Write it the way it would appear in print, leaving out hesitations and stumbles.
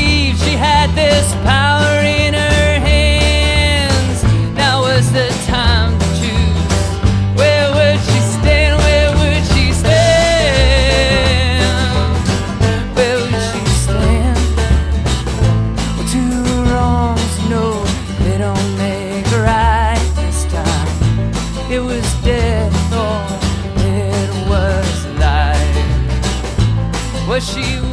believed she had this power in her hands. Now was the time to choose. Where would she stand? Where would she stand? Where would she stand? Well, two wrongs, no, they don't make a right this time. It was death or it was life. Was she